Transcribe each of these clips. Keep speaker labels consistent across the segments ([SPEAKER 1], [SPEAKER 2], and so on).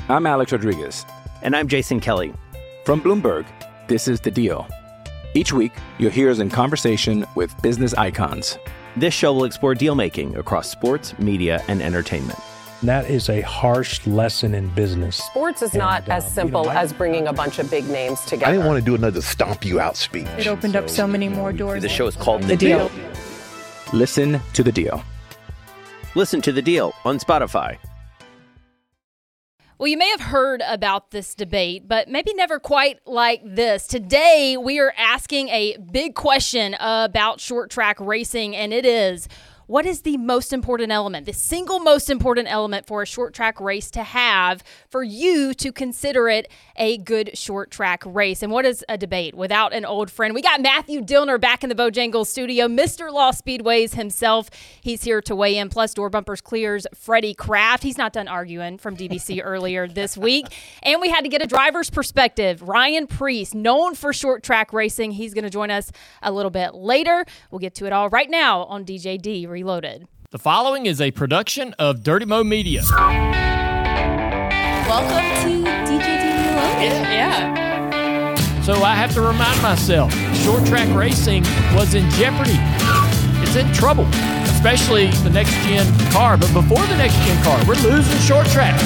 [SPEAKER 1] I'm Alex Rodriguez.
[SPEAKER 2] And I'm Jason Kelly.
[SPEAKER 1] From Bloomberg, this is The Deal. Each week, you'll hear us in conversation with business icons.
[SPEAKER 2] This show will explore deal-making across sports, media, and entertainment.
[SPEAKER 3] That is a harsh lesson in business.
[SPEAKER 4] Sports is not as simple as bringing a bunch of big names together.
[SPEAKER 5] I didn't want to do another stomp you out speech.
[SPEAKER 6] It opened up so many more doors.
[SPEAKER 2] The show is called
[SPEAKER 6] The Deal.
[SPEAKER 1] Listen to The Deal.
[SPEAKER 2] Listen to The Deal on Spotify.
[SPEAKER 7] Well, you may have heard about this debate, but maybe never quite like this. Today, we are asking a big question about short track racing, and it is, what is the most important element, the single most important element for a short track race to have for you to consider it a good short track race? And what is a debate without an old friend? We got Matthew Dillner back in the Bojangles studio, Mr. Lost Speedways himself. He's here to weigh in, plus Door Bumpers Clear's Freddie Kraft. He's not done arguing from DBC earlier this week. And we had to get a driver's perspective. Ryan Preece, known for short track racing. He's going to join us a little bit later. We'll get to it all right now on DJD Reloaded.
[SPEAKER 8] The following is a production of Dirty Mo Media.
[SPEAKER 7] Welcome to DJD Reloaded. Yeah.
[SPEAKER 8] So I have to remind myself, short track racing was in jeopardy. It's in trouble, especially the next gen car. But before the next gen car, we're losing short tracks.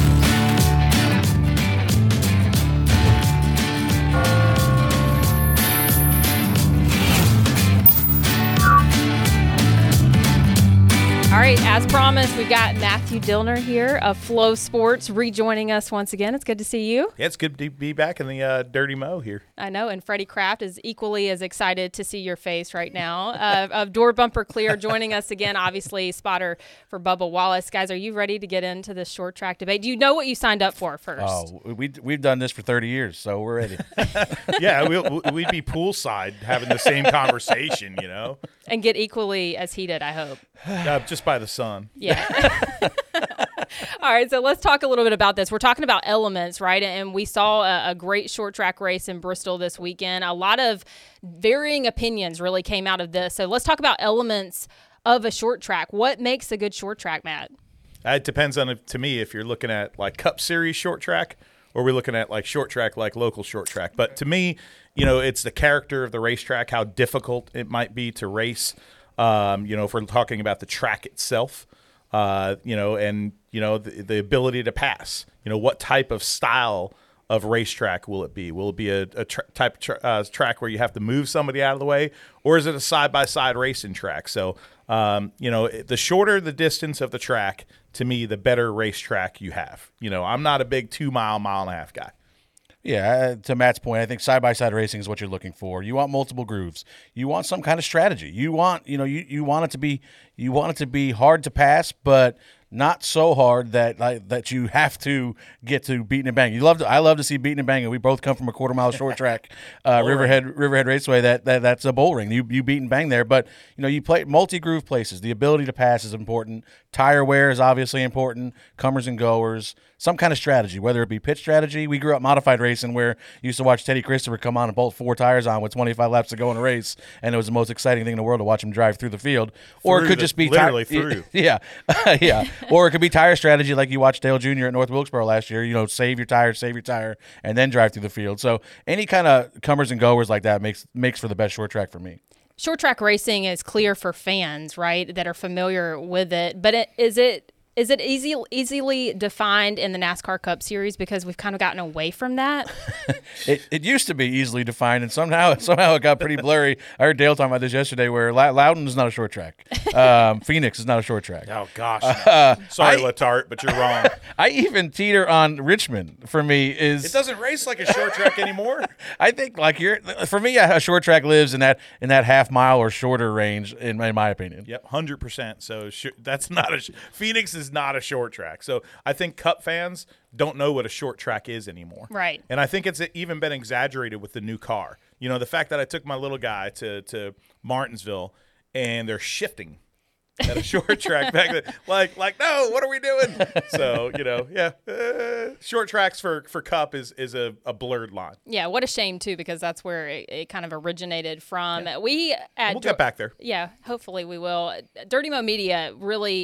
[SPEAKER 7] All right, as promised, we've got Matthew Dillner here of Flow Sports rejoining us once again. It's good to see you.
[SPEAKER 9] Yeah, it's good to be back in the Dirty Mo here.
[SPEAKER 7] I know, and Freddie Kraft is equally as excited to see your face right now. Of Door Bumper Clear joining us again, obviously, spotter for Bubba Wallace. Guys, are you ready to get into this short track debate? Do you know what you signed up for first?
[SPEAKER 10] Oh, we've done this for 30 years, so we're ready.
[SPEAKER 9] Yeah, we'd be poolside having the same conversation, you know?
[SPEAKER 7] And get equally as heated, I hope.
[SPEAKER 9] Just by the sun.
[SPEAKER 7] Yeah. All right, so let's talk a little bit about this. We're talking about elements, right? And we saw a great short track race in Bristol this weekend. A lot of varying opinions really came out of this. So let's talk about elements of a short track. What makes a good short track, Matt?
[SPEAKER 9] It depends on, to me, if you're looking at like Cup Series short track or we're looking at like short track, like local short track. But to me, you know, it's the character of the racetrack, how difficult it might be to race. You know, if we're talking about the track itself, you know, and, you know, the ability to pass, you know, what type of style of racetrack will it be? Will it be a type of track where you have to move somebody out of the way, or is it a side-by-side racing track? So, you know, the shorter the distance of the track, to me, the better racetrack you have. You know, I'm not a big 2 mile, mile and a half guy.
[SPEAKER 10] Yeah, to Matt's point, I think side-by-side racing is what you're looking for. You want multiple grooves. You want some kind of strategy. You want, you know, you want it to be hard to pass, but not so hard that you have to get to beating and banging. I love to see beating and banging. We both come from a quarter-mile short track, Riverhead Raceway. That's a bull ring. You beat and bang there, but you know you play multi-groove places. The ability to pass is important. Tire wear is obviously important. Comers and goers. Some kind of strategy, whether it be pit strategy. We grew up modified racing where you used to watch Teddy Christopher come on and bolt 4 tires on with 25 laps to go in a race, and it was the most exciting thing in the world to watch him drive through the field. Or it could just be
[SPEAKER 9] literally through.
[SPEAKER 10] Yeah, yeah. Or it could be tire strategy like you watched Dale Jr. at North Wilkesboro last year. You know, save your tire, and then drive through the field. So any kind of comers and goers like that makes for the best short track for me.
[SPEAKER 7] Short track racing is clear for fans, right, that are familiar with it. But is it easily defined in the NASCAR Cup Series because we've kind of gotten away from that?
[SPEAKER 10] It used to be easily defined, and somehow it got pretty blurry. I heard Dale talking about this yesterday, where Loudon is not a short track. Phoenix is not a short track.
[SPEAKER 9] Oh, gosh. Sorry, Letarte, but you're wrong.
[SPEAKER 10] I even teeter on Richmond. For me, it
[SPEAKER 9] doesn't race like a short track anymore.
[SPEAKER 10] I think for me, a short track lives in that half mile or shorter range, in my opinion.
[SPEAKER 9] Yep, 100%. So that's not Phoenix is not a short track. So I think Cup fans don't know what a short track is anymore.
[SPEAKER 7] Right.
[SPEAKER 9] And I think it's even been exaggerated with the new car. You know, the fact that I took my little guy to Martinsville and they're shifting at a short track back then. Like, no, what are we doing? So, you know, yeah. Short tracks for Cup is a blurred line.
[SPEAKER 7] Yeah, what a shame, too, because that's where it kind of originated from.
[SPEAKER 9] Yeah. We'll get back there.
[SPEAKER 7] Yeah, hopefully we will. Dirty Mo Media really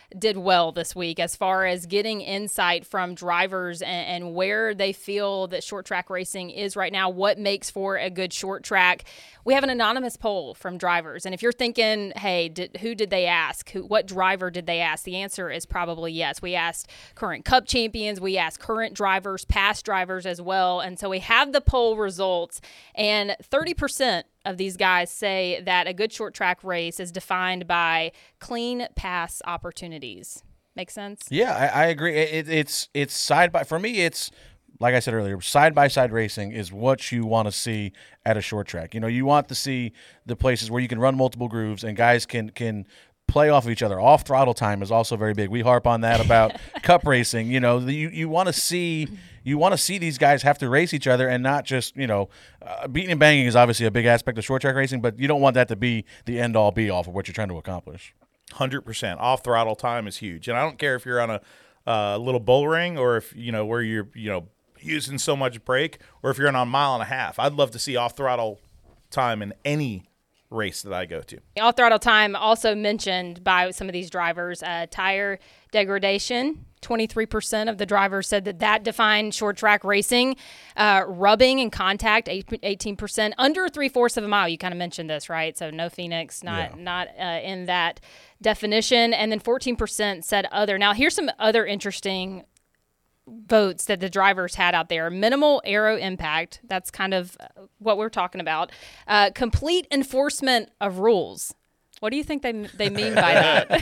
[SPEAKER 7] did well this week as far as getting insight from drivers and where they feel that short track racing is right now, what makes for a good short track. We have an anonymous poll from drivers. And if you're thinking, hey, who did they ask? What driver did they ask? The answer is probably yes. We asked current Cup champions. We asked current drivers, past drivers as well. And so we have the poll results, and 30% of these guys say that a good short track race is defined by clean pass opportunities. Make sense?
[SPEAKER 10] Yeah, I agree. It's side by, for me, it's like I said earlier, side-by-side racing is what you want to see at a short track. You know, you want to see the places where you can run multiple grooves and guys can play off of each other. Off throttle time is also very big. We harp on that about Cup racing. You know, you want to see these guys have to race each other and not just, you know, beating and banging is obviously a big aspect of short track racing, but you don't want that to be the end all be all for what you're trying to accomplish.
[SPEAKER 9] 100%. Off throttle time is huge, and I don't care if you're on a little bull ring or if where you're using so much brake, or if you're on a mile and a half. I'd love to see off throttle time in any race that I go to.
[SPEAKER 7] Off throttle time also mentioned by some of these drivers. Tire degradation, 23% of the drivers said that defined short track racing. Rubbing and contact, 18%. Under 3/4 of a mile, you kind of mentioned this, right? So no Phoenix, not in that definition. And then 14% said other. Now here's some other interesting votes that the drivers had out there. Minimal aero impact, that's kind of what we're talking about. Complete enforcement of rules. What do you think they mean by that?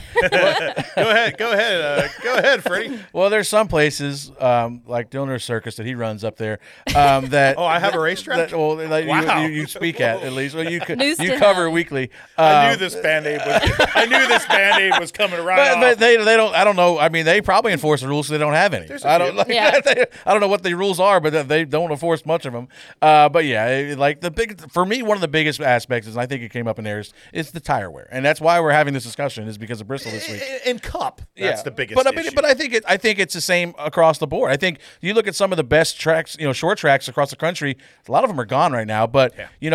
[SPEAKER 9] Go ahead, Freddie.
[SPEAKER 10] Well, there's some places like Dillner Circus that he runs up there that.
[SPEAKER 9] Oh, I have a racetrack.
[SPEAKER 10] Wow. You speak at least. Well, you cover weekly.
[SPEAKER 9] I knew this Band-Aid was coming around.
[SPEAKER 10] But they don't. I don't know. I mean, they probably enforce the rules, so they don't have any. I don't know what the rules are, but they don't enforce much of them. But yeah, like for me, one of the biggest aspects is, and I think it came up in there, is the tire wear. And that's why we're having this discussion, is because of Bristol this week.
[SPEAKER 9] In Cup, that's the biggest issue.
[SPEAKER 10] But I think it's the same across the board. I think you look at some of the best tracks, short tracks across the country. A lot of them are gone right now. But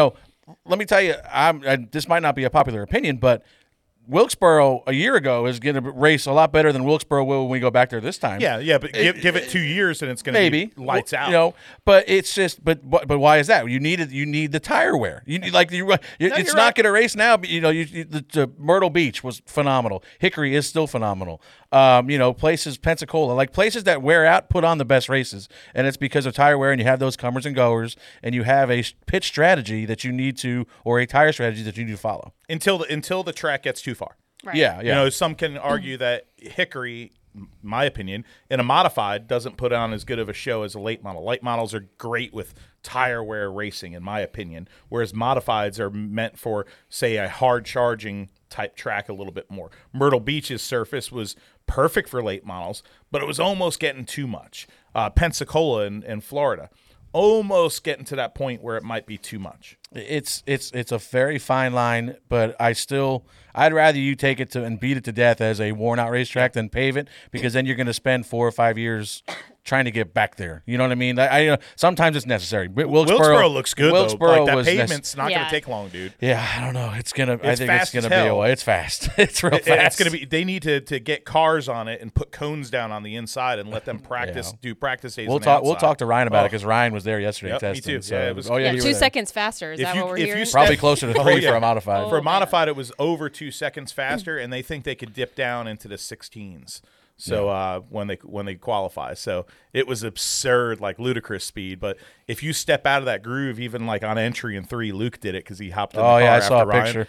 [SPEAKER 10] let me tell you, this might not be a popular opinion, but Wilkesboro a year ago is going to race a lot better than Wilkesboro will when we go back there this time.
[SPEAKER 9] Yeah, but give it 2 years and it's going to be lights out.
[SPEAKER 10] But it's just, but why is that? You need the tire wear. It's not going to race now. But the Myrtle Beach was phenomenal. Hickory is still phenomenal. Places, Pensacola, like places that wear out, put on the best races, and it's because of tire wear. And you have those comers and goers, and you have a pitch strategy that you need to, or a tire strategy that you need to follow
[SPEAKER 9] until the track gets too far.
[SPEAKER 7] Right.
[SPEAKER 10] Yeah.
[SPEAKER 9] Some can argue that Hickory, my opinion, in a modified doesn't put on as good of a show as a late model. Late models are great with tire wear racing, in my opinion, whereas modifieds are meant for, say, a hard charging type track a little bit more. Myrtle Beach's surface was perfect for late models, but it was almost getting too much. Pensacola in Florida, almost getting to that point where it might be too much.
[SPEAKER 10] It's a very fine line, but I'd rather you take it and beat it to death as a worn out racetrack than pave it, because then you're going to spend 4 or 5 years trying to get back there. You know what I mean? Sometimes it's necessary.
[SPEAKER 9] Wilkesboro looks good,
[SPEAKER 10] Wilkesboro
[SPEAKER 9] though. Like, that pavement's not going to take long, dude.
[SPEAKER 10] Yeah, I don't know. I think it's going to be a while. It's fast. It's real fast.
[SPEAKER 9] It's going to be. They need to get cars on it and put cones down on the inside and let them practice. Do practice days.
[SPEAKER 10] We'll talk to Ryan about it, because Ryan was there yesterday testing.
[SPEAKER 9] Me too.
[SPEAKER 10] So,
[SPEAKER 9] it was
[SPEAKER 7] 2 seconds faster. Is that what we're hearing?
[SPEAKER 10] Probably closer to 3 for a modified.
[SPEAKER 9] For a modified, it was over 2 seconds faster, and they think they could dip down into the 16s. So when they qualify, so it was absurd, like ludicrous speed. But if you step out of that groove, even like on entry in 3, Luke did it because he hopped in the car
[SPEAKER 10] I
[SPEAKER 9] after
[SPEAKER 10] saw a
[SPEAKER 9] Ryan.
[SPEAKER 10] picture.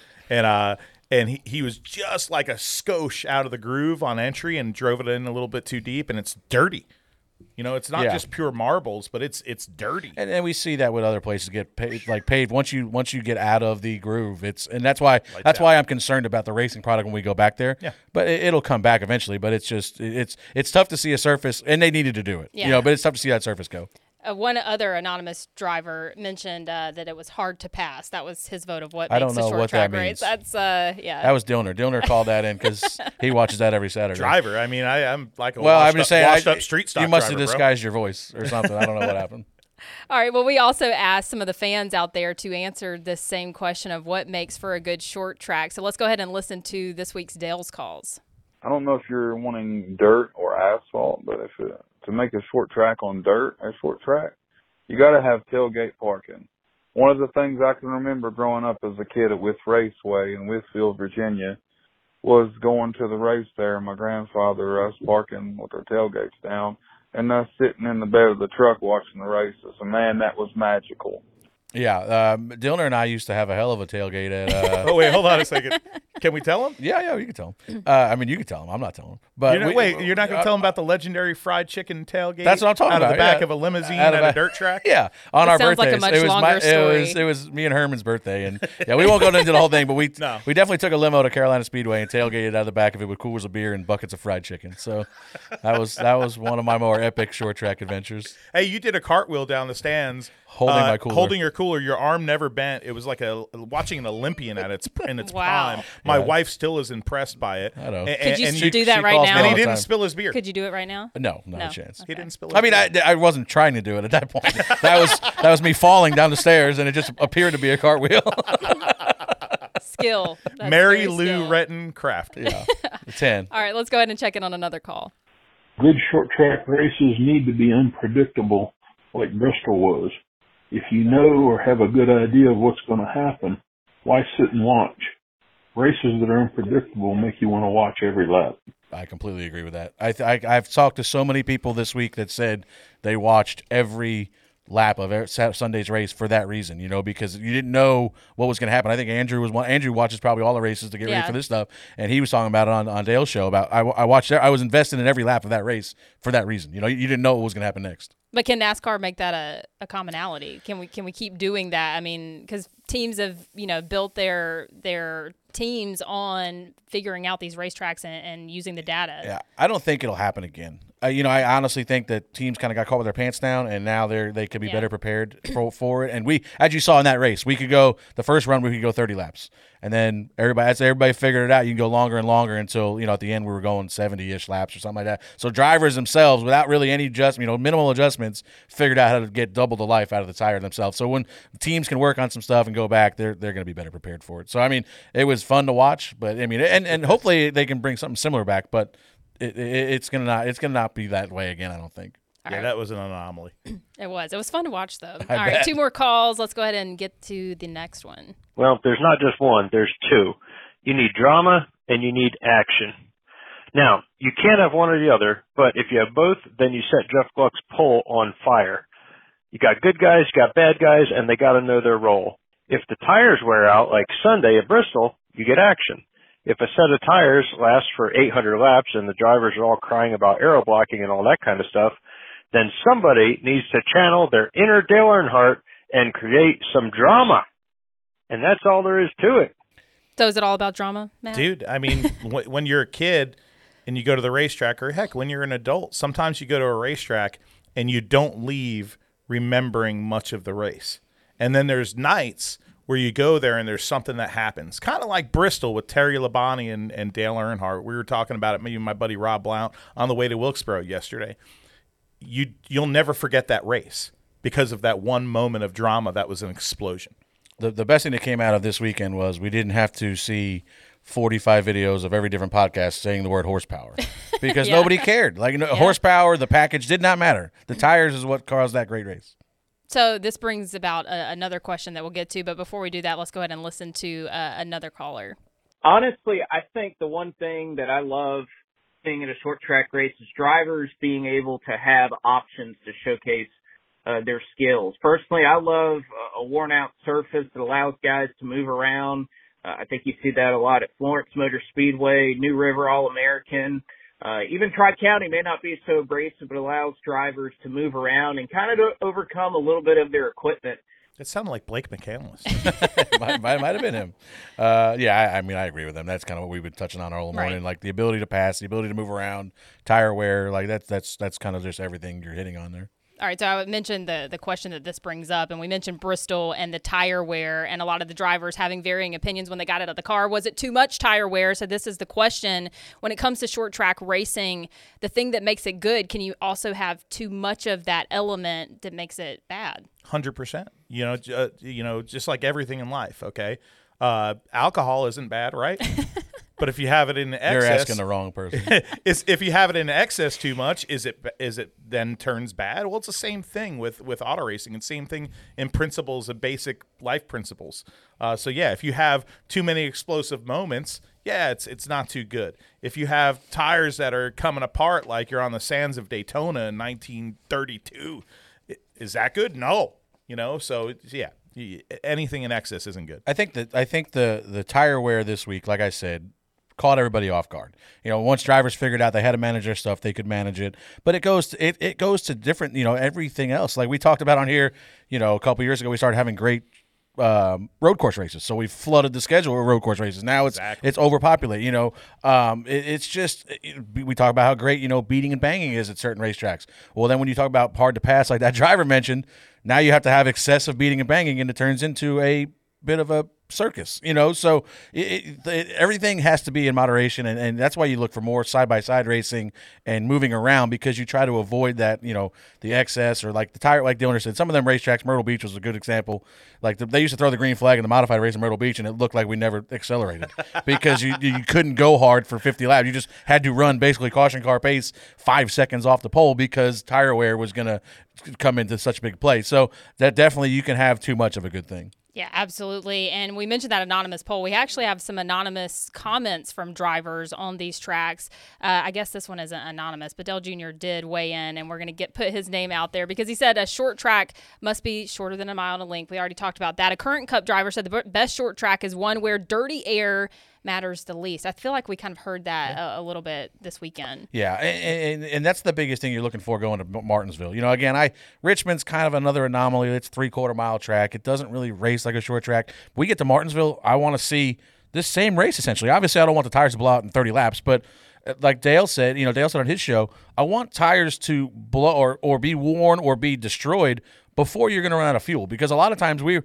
[SPEAKER 9] And he was just like a skosh out of the groove on entry and drove it in a little bit too deep, and it's dirty. It's not just pure marbles, but it's dirty.
[SPEAKER 10] And we see that with other places get paved once you get out of the groove. That's why I'm concerned about the racing product when we go back there.
[SPEAKER 9] Yeah.
[SPEAKER 10] But it'll come back eventually. But it's tough to see a surface, and they needed to do it.
[SPEAKER 7] Yeah.
[SPEAKER 10] But it's tough to see that surface go.
[SPEAKER 7] One other anonymous driver mentioned that it was hard to pass. That was his vote of what
[SPEAKER 10] I
[SPEAKER 7] makes
[SPEAKER 10] don't know
[SPEAKER 7] a short
[SPEAKER 10] what
[SPEAKER 7] track
[SPEAKER 10] that
[SPEAKER 7] race.
[SPEAKER 10] means.
[SPEAKER 7] That's
[SPEAKER 10] That was Dillner. Dillner called that in because he watches that every Saturday.
[SPEAKER 9] Driver. I mean, I'm like a
[SPEAKER 10] I'm just saying,
[SPEAKER 9] washed up street stock
[SPEAKER 10] you must
[SPEAKER 9] driver,
[SPEAKER 10] have disguised your voice or something. I don't know what happened.
[SPEAKER 7] All right. Well, we also asked some of the fans out there to answer this same question of what makes for a good short track. So let's go ahead and listen to this week's Dale's calls.
[SPEAKER 11] I don't know if you're wanting dirt or asphalt, but to make a short track on dirt, a short track, you got to have tailgate parking. One of the things I can remember growing up as a kid at With Raceway in Westfield, Virginia, was going to the race there. My grandfather, us parking with our tailgates down, and us sitting in the bed of the truck watching the races. And, man, that was magical.
[SPEAKER 10] Yeah, Dillner and I used to have a hell of a tailgate at.
[SPEAKER 9] Oh wait, hold on a second. Can we tell him?
[SPEAKER 10] Yeah, you can tell him. I mean, you can tell him. I'm not telling him. But
[SPEAKER 9] you're not going to tell him about the legendary fried chicken tailgate?
[SPEAKER 10] That's what I'm talking
[SPEAKER 9] about. Out of the back of a limousine at a dirt track.
[SPEAKER 10] Yeah, on our
[SPEAKER 7] sounds
[SPEAKER 10] birthdays.
[SPEAKER 7] like a much longer story.
[SPEAKER 10] It was me and Herman's birthday, and yeah, we won't go into the whole thing, but we definitely took a limo to Carolina Speedway and tailgated out of the back of it with coolers of beer and buckets of fried chicken. So that was one of my more epic short track adventures.
[SPEAKER 9] Hey, you did a cartwheel down the stands.
[SPEAKER 10] Holding my cooler.
[SPEAKER 9] Holding your cooler. Your arm never bent. It was like watching an Olympian in its
[SPEAKER 7] wow.
[SPEAKER 9] prime. My wife still is impressed by it.
[SPEAKER 10] I know.
[SPEAKER 7] Could you do that right now?
[SPEAKER 9] And he didn't spill his beer.
[SPEAKER 7] Could you do it right now?
[SPEAKER 10] No, not a chance.
[SPEAKER 7] Okay.
[SPEAKER 9] He didn't spill his beer.
[SPEAKER 10] I mean, I wasn't trying to do it at that point. that was me falling down the stairs, and it just appeared to be a cartwheel.
[SPEAKER 7] Skill. That's
[SPEAKER 9] Mary
[SPEAKER 7] very
[SPEAKER 9] Lou
[SPEAKER 7] skill.
[SPEAKER 9] Retton Craft.
[SPEAKER 10] Yeah, 10.
[SPEAKER 7] All right, let's go ahead and check in on another call.
[SPEAKER 12] Good short track races need to be unpredictable like Bristol was. If you know or have a good idea of what's going to happen, why sit and watch? Races that are unpredictable make you want to watch every lap.
[SPEAKER 10] I completely agree with that. I've talked to so many people this week that said they watched every lap of Sunday's race for that reason, because you didn't know what was going to happen. I think Andrew was one. Andrew watches probably all the races to get ready for this stuff, and he was talking about it on Dale's show about I watched. I was invested in every lap of that race for that reason. You didn't know what was going to happen next.
[SPEAKER 7] But can NASCAR make that a commonality? Can we keep doing that? I mean, because teams have built their teams on figuring out these racetracks and using the data.
[SPEAKER 10] Yeah, I don't think it'll happen again. I honestly think that teams kind of got caught with their pants down, and now they could be better prepared for it. And we, as you saw in that race, we could go the first run, we could go 30 laps, and then everybody figured it out. You can go longer and longer until at the end we were going 70-ish laps or something like that. So drivers themselves, without really any minimal adjustments, figured out how to get double the life out of the tire themselves. So when teams can work on some stuff and go back, they're going to be better prepared for it. So I mean, it was fun to watch, but I mean, and hopefully they can bring something similar back, but. It's gonna not be that way again, I don't think.
[SPEAKER 9] That was an anomaly.
[SPEAKER 7] It was fun to watch though.
[SPEAKER 10] I
[SPEAKER 7] All
[SPEAKER 10] bet.
[SPEAKER 7] right, 2 more calls. Let's go ahead and get to the next one.
[SPEAKER 13] Well, there's not just one, there's 2. You need drama and you need action. Now, you can't have one or the other, but if you have both, then you set Jeff Gluck's pole on fire. You got good guys, you got bad guys, and they got to know their role. If the tires wear out, like Sunday at Bristol, you get action. If a set of tires lasts for 800 laps and the drivers are all crying about aero blocking and all that kind of stuff, then somebody needs to channel their inner Dale Earnhardt and create some drama. And that's all there is to it.
[SPEAKER 7] So is it all about drama, Matt?
[SPEAKER 9] Dude, I mean, when you're a kid and you go to the racetrack, or heck, when you're an adult, sometimes you go to a racetrack and you don't leave remembering much of the race. And then there's nights where you go there and there's something that happens. Kind of like Bristol with Terry Labonte and Dale Earnhardt. We were talking about it, me and my buddy Rob Blount, on the way to Wilkesboro yesterday. You'll never forget that race because of that one moment of drama that was an explosion.
[SPEAKER 10] The best thing that came out of this weekend was we didn't have to see 45 videos of every different podcast saying the word horsepower because nobody cared. Horsepower, the package did not matter. The tires is what caused that great race.
[SPEAKER 7] So this brings about another question that we'll get to, but before we do that, let's go ahead and listen to another caller.
[SPEAKER 14] Honestly, I think the one thing that I love seeing at a short track race is drivers being able to have options to showcase their skills. Personally, I love a worn out surface that allows guys to move around. I think you see that a lot at Florence Motor Speedway, New River All-American. Even Tri-County may not be so abrasive, but allows drivers to move around and kind of overcome a little bit of their equipment.
[SPEAKER 9] It sounded like Blake McCandless.
[SPEAKER 10] might have been him. I mean, I agree with him. That's kind of what we've been touching on all morning, like the ability to pass, the ability to move around, tire wear, like that's kind of just everything you're hitting on there.
[SPEAKER 7] All right, so I mentioned the question that this brings up, and we mentioned Bristol and the tire wear and a lot of the drivers having varying opinions when they got out of the car. Was it too much tire wear? So this is the question. When it comes to short track racing, the thing that makes it good, can you also have too much of that element that makes it bad?
[SPEAKER 9] 100%. Just like everything in life, okay? Alcohol isn't bad, right? But if you have it in excess,
[SPEAKER 10] you're asking the wrong person.
[SPEAKER 9] If you have it in excess too much, is it then turns bad? Well, it's the same thing with auto racing, and same thing in principles of basic life principles. So yeah, if you have too many explosive moments, yeah, it's not too good. If you have tires that are coming apart like you're on the sands of Daytona in 1932, is that good? No. So yeah, anything in excess isn't good.
[SPEAKER 10] I think the tire wear this week, like I said, caught everybody off guard. Once drivers figured out they had to manage their stuff, they could manage it. But it goes to different, everything else. Like we talked about on here, a couple years ago, we started having great road course races. So we flooded the schedule with road course races. Now it's overpopulated. It's just we talk about how great beating and banging is at certain racetracks. Well, then when you talk about hard to pass, like that driver mentioned, now you have to have excessive beating and banging, and it turns into a bit of a circus, so everything has to be in moderation, and that's why you look for more side-by-side racing and moving around, because you try to avoid that, the excess, or like the tire, like Dylan said, some of them racetracks, Myrtle Beach was a good example. Like they used to throw the green flag in the modified race in Myrtle Beach, and it looked like we never accelerated because you couldn't go hard for 50 laps. You just had to run basically caution car pace 5 seconds off the pole because tire wear was going to come into such big play. So that definitely, you can have too much of a good thing.
[SPEAKER 7] Yeah, absolutely. And we mentioned that anonymous poll. We actually have some anonymous comments from drivers on these tracks. I guess this one isn't anonymous, but Dale Jr. did weigh in, and we're going to put his name out there because he said a short track must be shorter than a mile in length. We already talked about that. A current Cup driver said the best short track is one where dirty air matters the least. I feel like we kind of heard that a little bit this weekend.
[SPEAKER 10] Yeah, and that's the biggest thing you're looking for going to Martinsville. Again, Richmond's kind of another anomaly. It's 3/4 mile track. It doesn't really race like a short track. We get to Martinsville, I want to see this same race essentially. Obviously, I don't want the tires to blow out in 30 laps, but like Dale said, Dale said on his show, I want tires to blow or be worn or be destroyed before you're going to run out of fuel, because a lot of times we're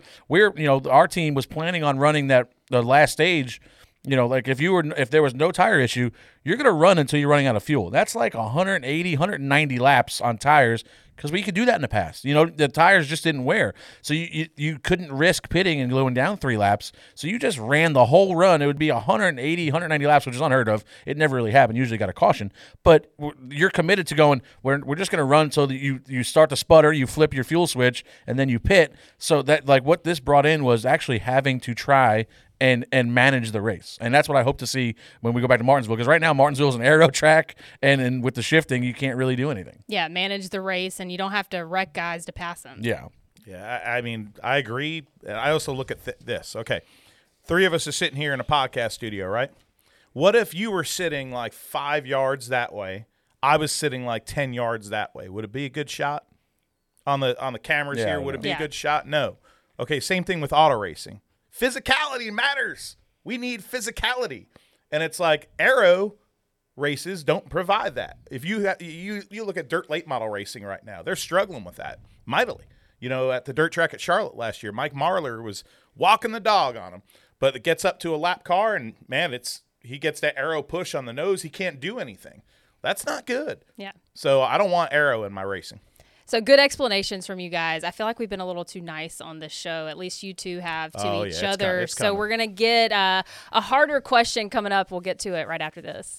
[SPEAKER 10] our team was planning on running the last stage. Like if there was no tire issue, you're going to run until you're running out of fuel. That's like 180, 190 laps on tires, because we could do that in the past. The tires just didn't wear. So you couldn't risk pitting and going down 3 laps. So you just ran the whole run. It would be 180, 190 laps, which is unheard of. It never really happened. Usually got a caution. But you're committed to going, we're just going to run so that you start to sputter, you flip your fuel switch, and then you pit. So that, like, what this brought in was actually having to try and manage the race. And that's what I hope to see when we go back to Martinsville, because right now Martinsville is an aero track, and with the shifting, you can't really do anything.
[SPEAKER 7] Yeah, manage the race, and you don't have to wreck guys to pass them.
[SPEAKER 10] Yeah.
[SPEAKER 9] Yeah, I mean, I agree. I also look at this. Okay, 3 of us are sitting here in a podcast studio, right? What if you were sitting like 5 yards that way? I was sitting like 10 yards that way. Would it be a good shot on the cameras here? Would it be a good shot? No. Okay, same thing with auto racing. Physicality matters. We need physicality. And it's like aero races don't provide that. If you look at dirt late model racing right now, they're struggling with that mightily. At the dirt track at Charlotte last year, Mike Marlar was walking the dog on him. But it gets up to a lap car, and, man, he gets that aero push on the nose. He can't do anything. That's not good.
[SPEAKER 7] Yeah.
[SPEAKER 9] So I don't want aero in my racing.
[SPEAKER 7] So good explanations from you guys. I feel like we've been a little too nice on this show. At least you two have to each other. So we're going to get a harder question coming up. We'll get to it right after this.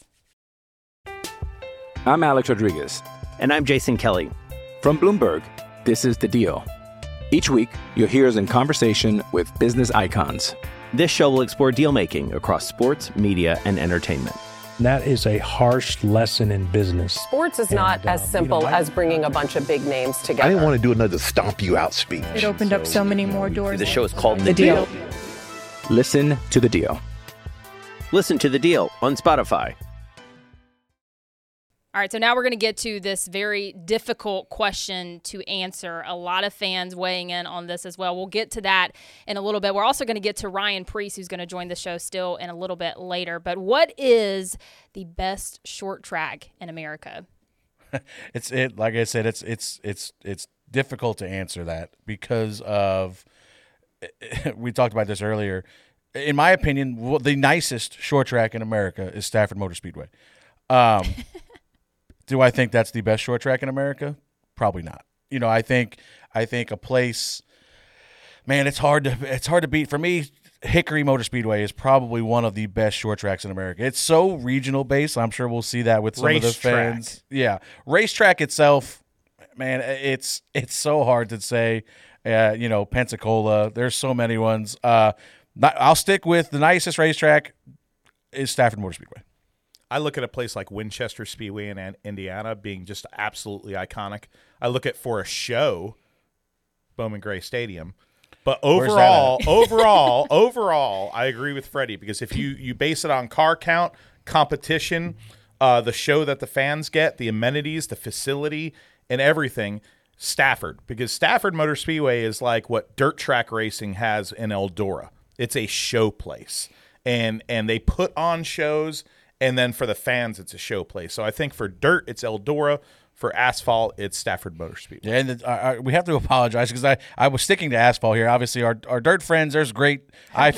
[SPEAKER 1] I'm Alex Rodriguez.
[SPEAKER 2] And I'm Jason Kelly.
[SPEAKER 1] From Bloomberg, this is The Deal. Each week, you'll hear us in conversation with business icons.
[SPEAKER 2] This show will explore deal-making across sports, media, and entertainment.
[SPEAKER 3] That is a harsh lesson in business.
[SPEAKER 4] Sports is not as simple as bringing a bunch of big names together.
[SPEAKER 5] I didn't want to do another stomp you out speech.
[SPEAKER 6] It opened up so many more doors.
[SPEAKER 2] The show is called The Deal.
[SPEAKER 1] Listen to The Deal.
[SPEAKER 2] Listen to The Deal on Spotify.
[SPEAKER 7] All right, so now we're going to get to this very difficult question to answer. A lot of fans weighing in on this as well. We'll get to that in a little bit. We're also going to get to Ryan Preece, who's going to join the show still in a little bit later. But what is the best short track in America?
[SPEAKER 10] Like I said, it's difficult to answer that because of we talked about this earlier. In my opinion, the nicest short track in America is Stafford Motor Speedway. Do I think that's the best short track in America? Probably not. I think a place, man, it's hard to beat. For me, Hickory Motor Speedway is probably one of the best short tracks in America. It's so regional based. I'm sure we'll see that with some of the fans. Yeah, racetrack itself, man, it's so hard to say. Pensacola. There's so many ones. I'll stick with the nicest racetrack is Stafford Motor Speedway.
[SPEAKER 9] I look at a place like Winchester Speedway in Indiana being just absolutely iconic. I look at for a show, Bowman Gray Stadium. But overall, I agree with Freddie, because if you base it on car count, competition, the show that the fans get, the amenities, the facility, and everything, Stafford. Because Stafford Motor Speedway is like what dirt track racing has in Eldora. It's a show place. And they put on shows, and then for the fans, it's a show place. So I think for dirt, it's Eldora. For asphalt, it's Stafford Motor Speedway.
[SPEAKER 10] Yeah, and we have to apologize because I was sticking to asphalt here. Obviously, our dirt friends, there's great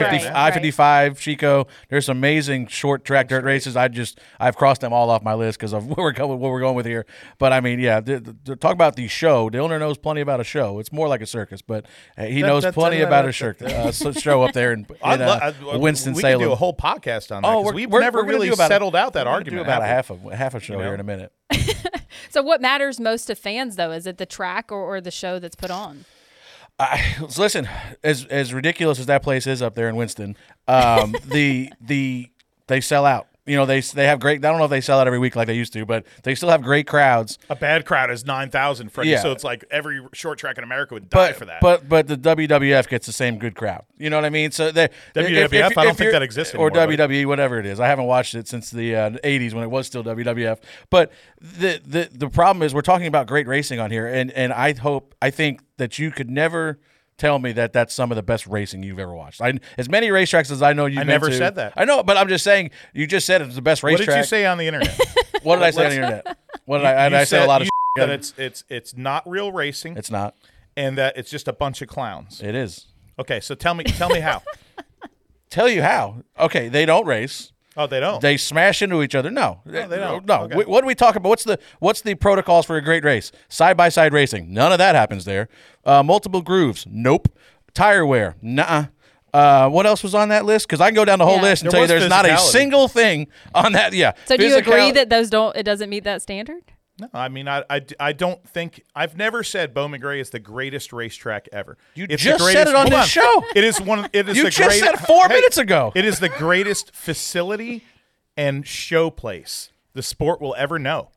[SPEAKER 10] I-55, Chico. There's amazing short track dirt races. I've crossed them all off my list because of what we're going with here. But I mean, yeah, talk about the show. The owner knows plenty about a show. It's more like a circus, but he knows plenty about a show up there in Winston-Salem.
[SPEAKER 9] We can do a whole podcast on that because we've never really settled out that argument.
[SPEAKER 10] We're going to do about half a show here in a minute.
[SPEAKER 7] So what matters most to fans, though? Is it the track or the show that's put on?
[SPEAKER 10] Listen, as ridiculous as that place is up there in Winston, they sell out. You know, they have great. I don't know if they sell out every week like they used to, but they still have great crowds.
[SPEAKER 9] A bad crowd is 9,000, Freddie. Yeah. So it's like every short track in America would die for that.
[SPEAKER 10] But the WWF gets the same good crowd. You know what I mean? So
[SPEAKER 9] WWF, I don't think that exists anymore.
[SPEAKER 10] Or WWE, whatever it is. I haven't watched it since the 80s when it was still WWF. But the problem is we're talking about great racing on here, and I think that you could never tell me that that's some of the best racing you've ever watched. As many racetracks as I know you've been to. I
[SPEAKER 9] never said that.
[SPEAKER 10] I know, but I'm just saying, you just said it's the best racetrack.
[SPEAKER 9] What did you say on the internet?
[SPEAKER 10] What did I say on the internet? What did I said a lot of
[SPEAKER 9] that it's not real racing.
[SPEAKER 10] It's not.
[SPEAKER 9] And that it's just a bunch of clowns.
[SPEAKER 10] It is.
[SPEAKER 9] Okay, so tell me how.
[SPEAKER 10] Tell you how. Okay, they don't race.
[SPEAKER 9] Oh, they don't.
[SPEAKER 10] They smash into each other. No,
[SPEAKER 9] they don't.
[SPEAKER 10] No. Okay. What do we talk about? What's the protocols for a great race? Side-by-side racing. None of that happens there. Multiple grooves. Nope. Tire wear. Nuh-uh. What else was on that list? Because I can go down the whole list and tell you there's not a single thing on that. Yeah.
[SPEAKER 7] So do you agree that it doesn't meet that standard?
[SPEAKER 9] No, I mean, I don't think – I've never said Bowman Gray is the greatest racetrack ever.
[SPEAKER 10] It's just said it on this show.
[SPEAKER 9] It is one – it is
[SPEAKER 10] you just said it 4 minutes ago.
[SPEAKER 9] It is the greatest facility and show place the sport will ever know.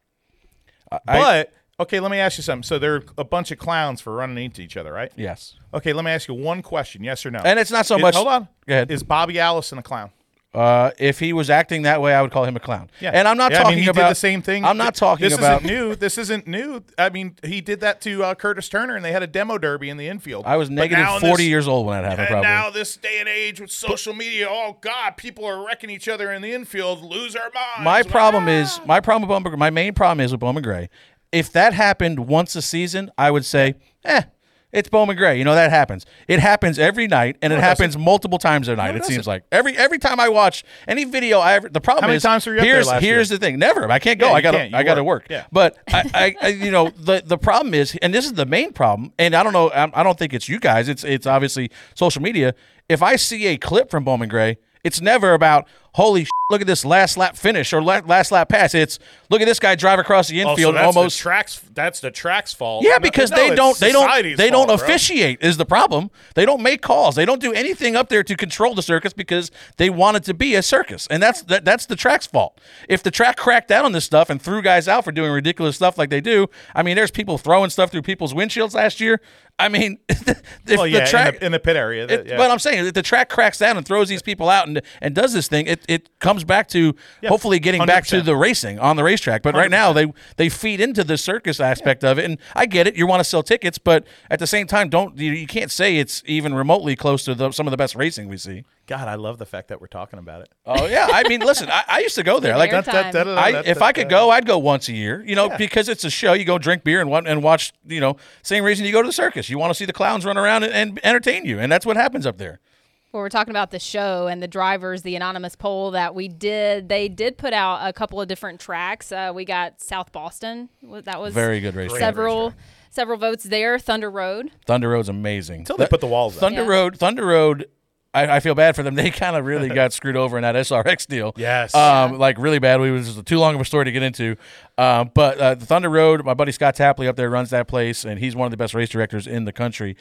[SPEAKER 9] Okay, let me ask you something. So there are a bunch of clowns for running into each other, right?
[SPEAKER 10] Yes.
[SPEAKER 9] Okay, let me ask you one question, yes or no.
[SPEAKER 10] And it's not so much –
[SPEAKER 9] hold on.
[SPEAKER 10] Go ahead.
[SPEAKER 9] Is Bobby Allison a clown?
[SPEAKER 10] If he was acting that way, I would call him a clown.
[SPEAKER 9] Yeah.
[SPEAKER 10] And I'm not talking
[SPEAKER 9] he
[SPEAKER 10] about
[SPEAKER 9] did the same thing.
[SPEAKER 10] I'm not talking about
[SPEAKER 9] This isn't new. I mean, he did that to Curtis Turner, and they had a demo derby in the infield.
[SPEAKER 10] I was negative 40 years old when that happened.
[SPEAKER 9] And
[SPEAKER 10] probably.
[SPEAKER 9] Now this day and age with social media, oh God, people are wrecking each other in the infield. Lose our minds.
[SPEAKER 10] My main problem is with Bowman Gray. If that happened once a season, I would say, it's Bowman Gray. You know, that happens. It happens every night, and it happens multiple times a night, it seems like. Every time I watch any video I ever – the problem is –
[SPEAKER 9] how many times were you up there last year?
[SPEAKER 10] Here's the thing. Never. I can't go. I got to work.
[SPEAKER 9] Yeah.
[SPEAKER 10] But, the problem is – and this is the main problem, and I don't know – I don't think it's you guys. It's obviously social media. If I see a clip from Bowman Gray, it's never about – holy shit, look at this last lap finish or last lap pass. It's look at this guy drive across the infield almost.
[SPEAKER 9] That's the track's fault.
[SPEAKER 10] Yeah, because they don't officiate is the problem. They don't make calls. They don't do anything up there to control the circus because they want it to be a circus, and that's the track's fault. If the track cracked down on this stuff and threw guys out for doing ridiculous stuff like they do, I mean, there's people throwing stuff through people's windshields last year. I mean, the track
[SPEAKER 9] in the pit area.
[SPEAKER 10] But I'm saying if the track cracks down and throws these people out and does this thing, it comes back to hopefully getting 100%. Back to the racing on the racetrack. But 100%. Right now they feed into the circus aspect of it, and I get it. You want to sell tickets, but at the same time, you can't say it's even remotely close to some of the best racing we see.
[SPEAKER 9] God, I love the fact that we're talking about it.
[SPEAKER 10] Oh yeah, I mean, listen, I used to go there. Like, if I could go, I'd go once a year. You know, because it's a show. You go drink beer and watch. You know, same reason you go to the circus. You want to see the clowns run around and entertain you, and that's what happens up there.
[SPEAKER 7] Well, we're talking about the show and the drivers, the anonymous poll that we did. They did put out a couple of different tracks. We got South Boston. That was
[SPEAKER 10] very good race.
[SPEAKER 7] Several votes there. Thunder Road.
[SPEAKER 10] Thunder Road's amazing.
[SPEAKER 9] Until they put the walls up.
[SPEAKER 10] Thunder Road I feel bad for them. They kind of really got screwed over in that SRX deal.
[SPEAKER 9] Yes.
[SPEAKER 10] Like really bad. It was too long of a story to get into. But the Thunder Road, my buddy Scott Tapley up there runs that place, and he's one of the best race directors in the country.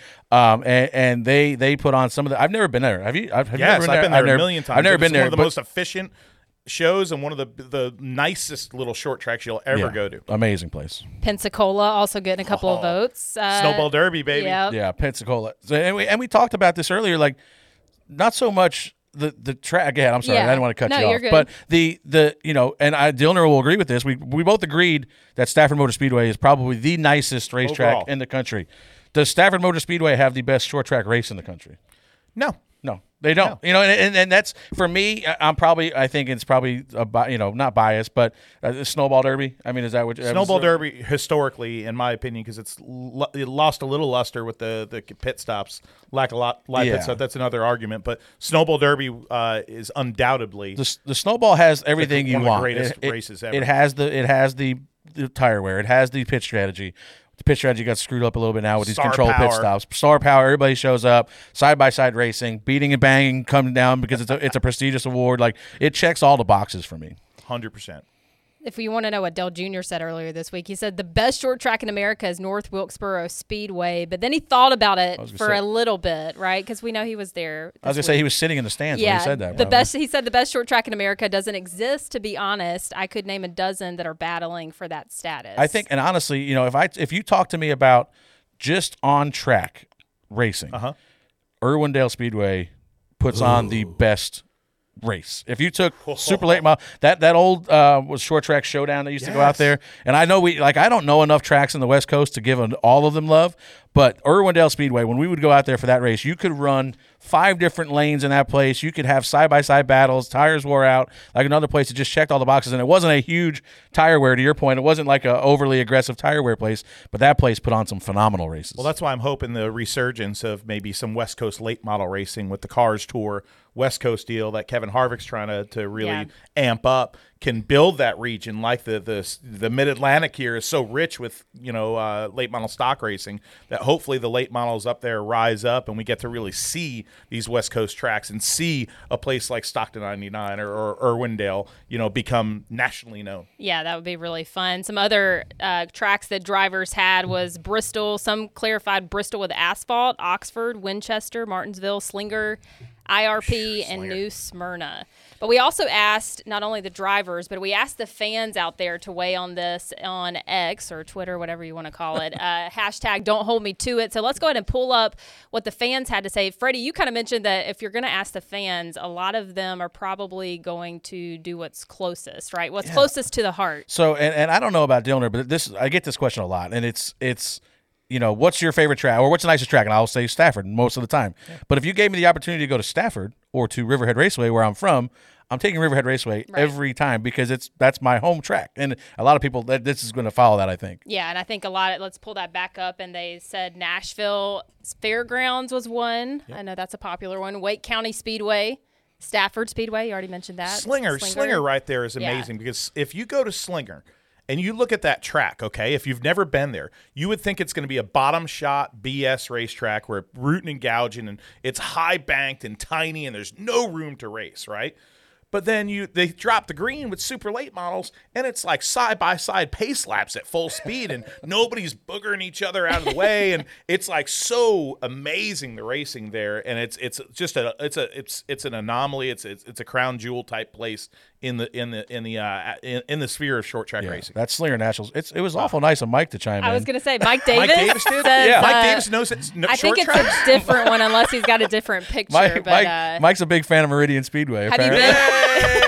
[SPEAKER 10] And they put on some of the – I've never been there. Have you? Have
[SPEAKER 9] yes,
[SPEAKER 10] you
[SPEAKER 9] I've been there a million times.
[SPEAKER 10] I've never been there.
[SPEAKER 9] One of the most efficient shows and one of the nicest little short tracks you'll ever go to.
[SPEAKER 10] Amazing place.
[SPEAKER 7] Pensacola also getting a couple of votes.
[SPEAKER 9] Snowball Derby, baby.
[SPEAKER 7] Yep.
[SPEAKER 10] Yeah, Pensacola. So, and we talked about this earlier, like – not so much the track. Again, I'm sorry, I didn't want to cut you off.
[SPEAKER 7] You're good.
[SPEAKER 10] But the and Dillner will agree with this. We both agreed that Stafford Motor Speedway is probably the nicest racetrack in the country. Does Stafford Motor Speedway have the best short track race in the country?
[SPEAKER 9] No.
[SPEAKER 10] No, they don't.
[SPEAKER 9] No.
[SPEAKER 10] And that's for me. I think it's probably not biased, but Snowball Derby. I mean, is that what
[SPEAKER 9] Snowball Derby historically, in my opinion, because it lost a little luster with the pit stops, lack a lot pit stops. That's another argument. But Snowball Derby is undoubtedly
[SPEAKER 10] the Snowball has everything you
[SPEAKER 9] one of the
[SPEAKER 10] want.
[SPEAKER 9] Greatest races ever.
[SPEAKER 10] It has the tire wear. It has the pit strategy. The pit strategy got screwed up a little bit now with these controlled pit stops. Star power, everybody shows up, side-by-side racing, beating and banging, coming down because it's a prestigious award. Like, it checks all the boxes for me.
[SPEAKER 9] 100%.
[SPEAKER 7] If you want to know what Dale Jr. said earlier this week, he said the best short track in America is North Wilkesboro Speedway, but then he thought about it for a little bit, right? Because we know he was there.
[SPEAKER 10] I was going to say he was sitting in the stands when he said that.
[SPEAKER 7] He said the best short track in America doesn't exist, to be honest. I could name a dozen that are battling for that status.
[SPEAKER 10] I think, and honestly, if you talk to me about just on track racing, Irwindale Speedway puts on the best race. If you took super late model, that old was short track showdown that used to go out there, and I know I don't know enough tracks in the West Coast to give all of them love, but Irwindale Speedway, when we would go out there for that race, you could run 5 different lanes in that place. You could have side-by-side battles. Tires wore out. Like another place that just checked all the boxes, and it wasn't a huge tire wear, to your point. It wasn't like an overly aggressive tire wear place, but that place put on some phenomenal races.
[SPEAKER 9] Well, that's why I'm hoping the resurgence of maybe some West Coast late model racing with the Cars Tour West Coast deal that Kevin Harvick's trying to really amp up can build that region. Like the Mid-Atlantic here is so rich with late model stock racing that hopefully the late models up there rise up and we get to really see these West Coast tracks and see a place like Stockton 99 or Irwindale become nationally known. Yeah,
[SPEAKER 7] that would be really fun. Some other tracks that drivers had was Bristol. Some clarified Bristol with asphalt, Oxford, Winchester, Martinsville, Slinger, IRP, and New Smyrna. But we also asked not only the drivers, but we asked the fans out there to weigh on this on X or Twitter, whatever you want to call it. Hashtag don't hold me to it. So let's go ahead and pull up what the fans had to say. Freddie, you kind of mentioned that if you're going to ask the fans, a lot of them are probably going to do what's closest, right? What's closest to the heart.
[SPEAKER 10] So, and I don't know about Dillner, but I get this question a lot, and it's what's your favorite track or what's the nicest track? And I'll say Stafford most of the time. Yeah. But if you gave me the opportunity to go to Stafford or to Riverhead Raceway, where I'm from, I'm taking Riverhead Raceway every time because that's my home track. And a lot of people, this is going to follow that, I think.
[SPEAKER 7] Yeah, and I think let's pull that back up. And they said Nashville Fairgrounds was one. Yep. I know that's a popular one. Wake County Speedway. Stafford Speedway, you already mentioned that.
[SPEAKER 9] Slinger right there is amazing because if you go to Slinger and you look at that track, okay, if you've never been there, you would think it's going to be a bottom shot BS racetrack where rooting and gouging and it's high banked and tiny and there's no room to race, right? But then they drop the green with super late models, and it's like side-by-side pace laps at full speed, and nobody's boogering each other out of the way, and it's like so amazing the racing there, and it's just it's an anomaly. It's a crown jewel type place in the sphere of short track racing.
[SPEAKER 10] That's Slinger Nationals. It was awful nice of Mike to chime in.
[SPEAKER 7] I was going to say Mike Davis.
[SPEAKER 9] Mike Davis did.
[SPEAKER 7] Says,
[SPEAKER 9] Mike Davis knows it's
[SPEAKER 7] I think it's a different one unless he's got a different picture.
[SPEAKER 10] Mike's a big fan of Meridian Speedway. Apparently.
[SPEAKER 7] Have you been?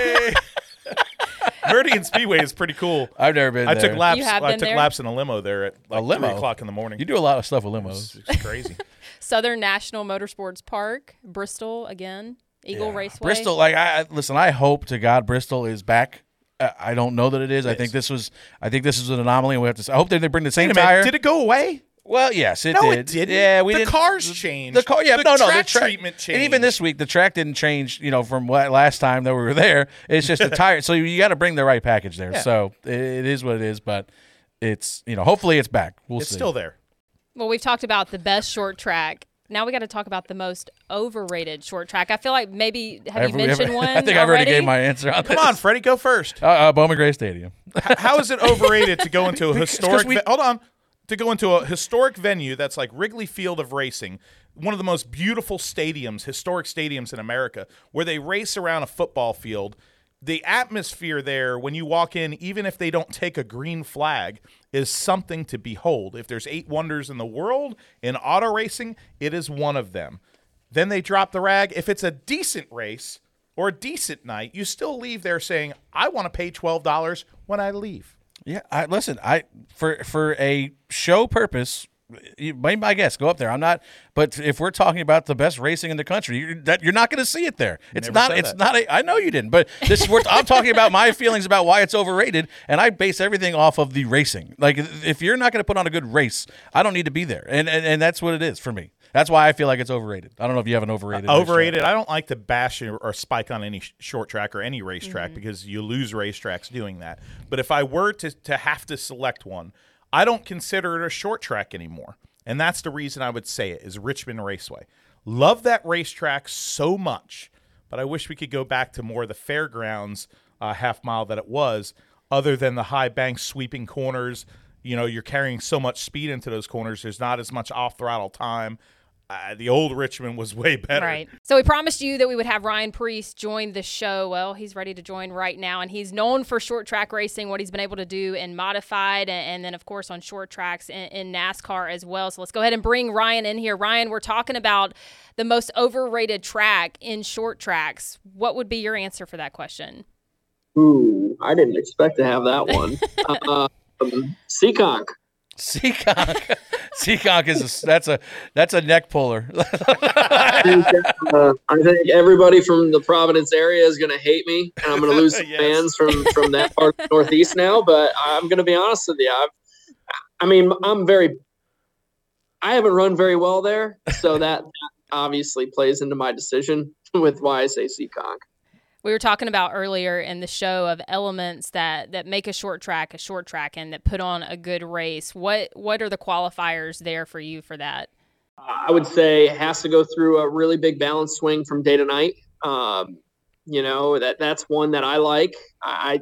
[SPEAKER 9] Meridian Speedway is pretty cool.
[SPEAKER 10] I've never been there.
[SPEAKER 9] I took laps in a limo there at like 3 o'clock in the morning.
[SPEAKER 10] You do a lot of stuff with limos.
[SPEAKER 9] It's crazy.
[SPEAKER 7] Southern National Motorsports Park, Bristol again, Eagle Raceway.
[SPEAKER 10] Bristol, I hope to God Bristol is back. I don't know that it is. I think this is an anomaly, and we have to. I hope they bring the same tire.
[SPEAKER 9] Did it go away?
[SPEAKER 10] Well, yes, it did.
[SPEAKER 9] No, it didn't.
[SPEAKER 10] Yeah, we
[SPEAKER 9] the
[SPEAKER 10] didn't.
[SPEAKER 9] Cars changed.
[SPEAKER 10] The track
[SPEAKER 9] treatment changed.
[SPEAKER 10] And even this week, the track didn't change. From last time that we were there. It's just the tire. So you got to bring the right package there. Yeah. So it is what it is. But it's hopefully it's back. We'll see.
[SPEAKER 9] It's still there.
[SPEAKER 7] Well, we've talked about the best short track Now we got to talk about the most overrated short track. I feel like maybe have you mentioned one?
[SPEAKER 10] I think I've already gave my answer.
[SPEAKER 9] Come on, Freddie, go first.
[SPEAKER 10] Bowman Gray Stadium.
[SPEAKER 9] How is it overrated to go into a historic? To go into a historic venue that's like Wrigley Field of racing, one of the most beautiful stadiums, historic stadiums in America, where they race around a football field. The atmosphere there, when you walk in, even if they don't take a green flag, is something to behold. If there's 8 wonders in the world in auto racing, it is one of them. Then they drop the rag. If it's a decent race or a decent night, you still leave there saying, I want to pay $12 when I leave.
[SPEAKER 10] Yeah, listen, for a show purpose, you be my guest, go up there. I'm not, but if we're talking about the best racing in the country, you're not going to see it there. It's not. I know you didn't, but this is where I'm talking about my feelings about why it's overrated, and I base everything off of the racing. Like, if you're not going to put on a good race, I don't need to be there, and that's what it is for me. That's why I feel like it's overrated. I don't know if you have an overrated.
[SPEAKER 9] Overrated. I don't like to bash or spike on any short track or any racetrack because you lose racetracks doing that. But if I were to have to select one, I don't consider it a short track anymore. And that's the reason I would say it is Richmond Raceway. Love that racetrack so much, but I wish we could go back to more of the fairgrounds half mile that it was, other than the high banks sweeping corners. You know, you're carrying so much speed into those corners. There's not as much off throttle time. The old Richmond was way better.
[SPEAKER 7] Right. So we promised you that we would have Ryan Preece join the show. Well, he's ready to join right now, and he's known for short track racing, what he's been able to do in modified, and then, of course, on short tracks in NASCAR as well. So let's go ahead and bring Ryan in here. Ryan, we're talking about the most overrated track in short tracks. What would be your answer for that question?
[SPEAKER 15] Ooh, I didn't expect to have that one. Seekonk.
[SPEAKER 10] Seekonk is that's a neck puller.
[SPEAKER 15] I think everybody from the Providence area is going to hate me, and I'm going to lose some fans from that part of the Northeast now. But I'm going to be honest with you. I haven't run very well there, so that obviously plays into my decision with why I say Seekonk.
[SPEAKER 7] We were talking about earlier in the show of elements that make a short track, and that put on a good race. What are the qualifiers there for you for that?
[SPEAKER 15] I would say it has to go through a really big balance swing from day to night. That's one that I like. I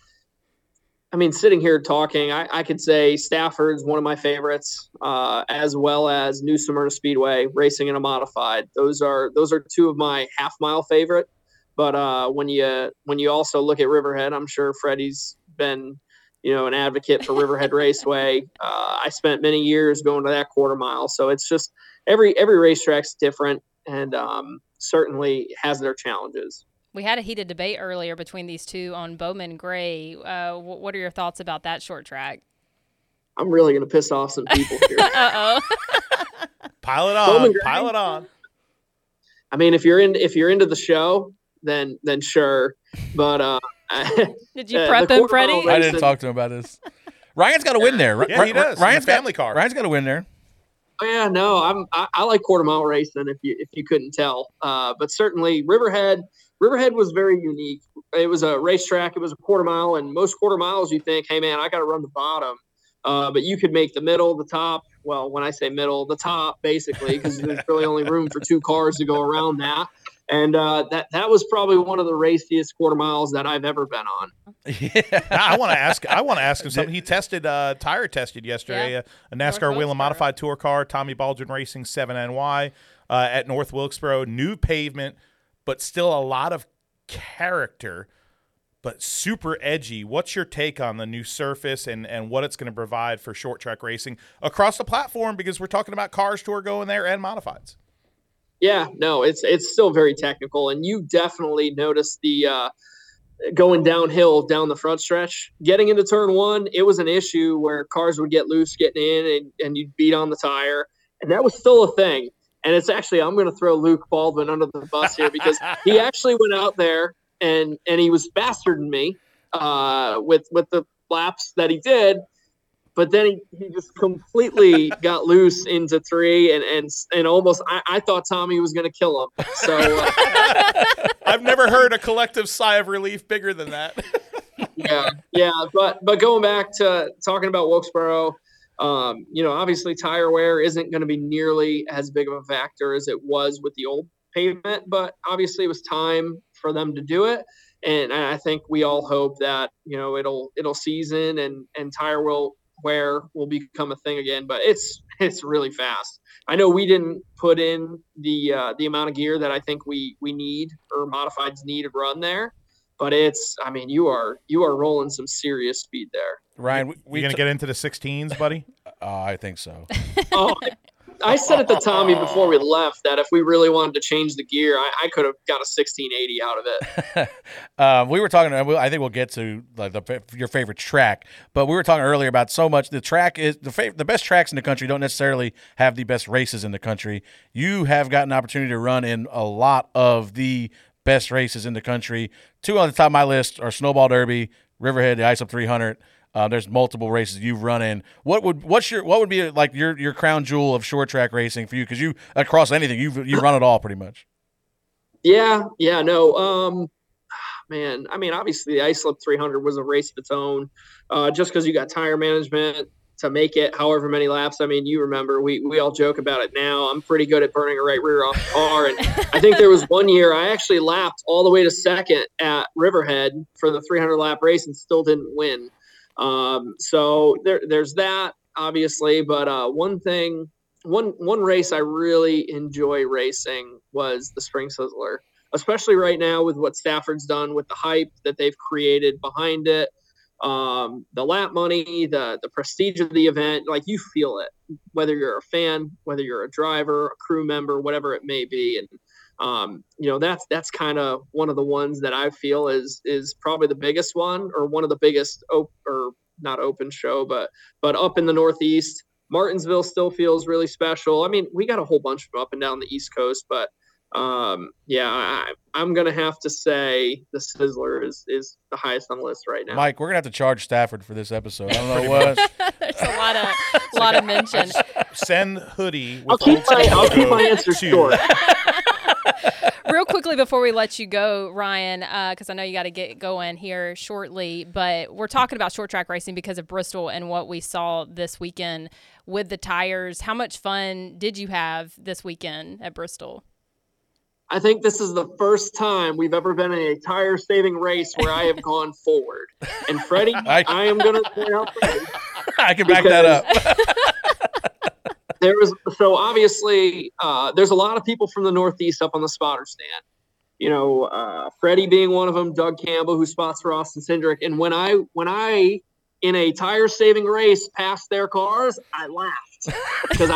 [SPEAKER 15] mean, sitting here talking, I could say Stafford's one of my favorites, as well as New Smyrna Speedway racing in a modified. Those are two of my half mile favorite. But when you also look at Riverhead, I'm sure Freddie's been, an advocate for Riverhead Raceway. I spent many years going to that quarter mile, so it's just every racetrack's different, and certainly has their challenges.
[SPEAKER 7] We had a heated debate earlier between these two on Bowman Gray. What are your thoughts about that short track?
[SPEAKER 15] I'm really going to piss off some people here.
[SPEAKER 7] Uh-oh.
[SPEAKER 9] Pile it on.
[SPEAKER 15] I mean, if you're into the show, then sure. But
[SPEAKER 7] did you prep him, Freddie?
[SPEAKER 10] I didn't talk to him about this. Ryan's got to win there.
[SPEAKER 9] Yeah, he does.
[SPEAKER 10] Ryan's
[SPEAKER 9] family car.
[SPEAKER 10] Ryan's got to win there.
[SPEAKER 15] Oh yeah, no, I like quarter mile racing. If you couldn't tell, but certainly Riverhead was very unique. It was a racetrack. It was a quarter mile, and most quarter miles you think, hey man, I got to run the bottom. But you could make the middle, the top. Well, when I say middle, the top basically, because there's really only room for 2 cars to go around that. And that was probably one of the raciest quarter miles that I've ever been on.
[SPEAKER 9] Yeah. I want to ask him something. He tire tested yesterday, a NASCAR Wheel and Modified Tour car, Tommy Baldwin Racing 7NY at North Wilkesboro. New pavement, but still a lot of character, but super edgy. What's your take on the new surface and what it's going to provide for short track racing across the platform? Because we're talking about Cars Tour going there and modifieds.
[SPEAKER 15] Yeah, no, it's still very technical, and you definitely notice the going downhill down the front stretch. Getting into turn 1, it was an issue where cars would get loose getting in, and you'd beat on the tire, and that was still a thing. And it's actually, I'm going to throw Luke Baldwin under the bus here because he actually went out there and he was faster than me with the laps that he did. But then he just completely got loose into 3 and almost I thought Tommy was going to kill him. So
[SPEAKER 9] I've never heard a collective sigh of relief bigger than that.
[SPEAKER 15] Yeah. But going back to talking about Wilkesboro, Obviously tire wear isn't going to be nearly as big of a factor as it was with the old pavement, but obviously it was time for them to do it. And I think we all hope that, it'll season and tire wear will become a thing again, but it's really fast. I know we didn't put in the amount of gear that I think we need or modifieds need to run there, but you are rolling some serious speed there.
[SPEAKER 10] Ryan,
[SPEAKER 9] we going to get into the 16s, buddy?
[SPEAKER 10] I think so.
[SPEAKER 15] I said it to Tommy before we left that if we really wanted to change the gear, I could have got a 1680 out of it.
[SPEAKER 10] We were talking. I think we'll get to your favorite track, but we were talking earlier about so much. The track is the best tracks in the country don't necessarily have the best races in the country. You have gotten an opportunity to run in a lot of the best races in the country. 2 on the top of my list are Snowball Derby, Riverhead, the Ice Up 300. There's multiple races you've run in. What would be like your crown jewel of short track racing for you? Because you across anything you run it all pretty much.
[SPEAKER 15] Man. I mean, obviously the Islip 300 was a race of its own. Just because you got tire management to make it however many laps. I mean, you remember we all joke about it now. I'm pretty good at burning a right rear off the car, and I think there was one year I actually lapped all the way to second at Riverhead for the 300 lap race and still didn't win. So there's that obviously, but one race I really enjoy racing was the Spring Sizzler, especially right now with what Stafford's done with the hype that they've created behind it. The lap money, the prestige of the event, like you feel it, whether you're a fan, whether you're a driver, a crew member, whatever it may be. And, that's kind of one of the ones that I feel is probably the biggest one, or one of the biggest, or not open show, but up in the Northeast. Martinsville still feels really special. I mean, we got a whole bunch of them up and down the East Coast, but I'm going to have to say the Sizzler is the highest on the list right now.
[SPEAKER 10] Mike, we're going to have to charge Stafford for this episode. I don't know what.
[SPEAKER 7] There's a lot of mention.
[SPEAKER 9] Send hoodie.
[SPEAKER 15] I'll keep my answer short.
[SPEAKER 7] Real quickly before we let you go, Ryan, because I know you got to get going here shortly, but we're talking about short track racing because of Bristol and what we saw this weekend with the tires. How much fun did you have this weekend at Bristol?
[SPEAKER 15] I think this is the first time we've ever been in a tire-saving race where I have gone forward. And Freddie, I am going to point out Freddie.
[SPEAKER 10] I can back that up.
[SPEAKER 15] Obviously there's a lot of people from the Northeast up on the spotter stand. Freddie being one of them, Doug Campbell, who spots for Austin Cindric. And when I in a tire-saving race passed their cars, I laughed because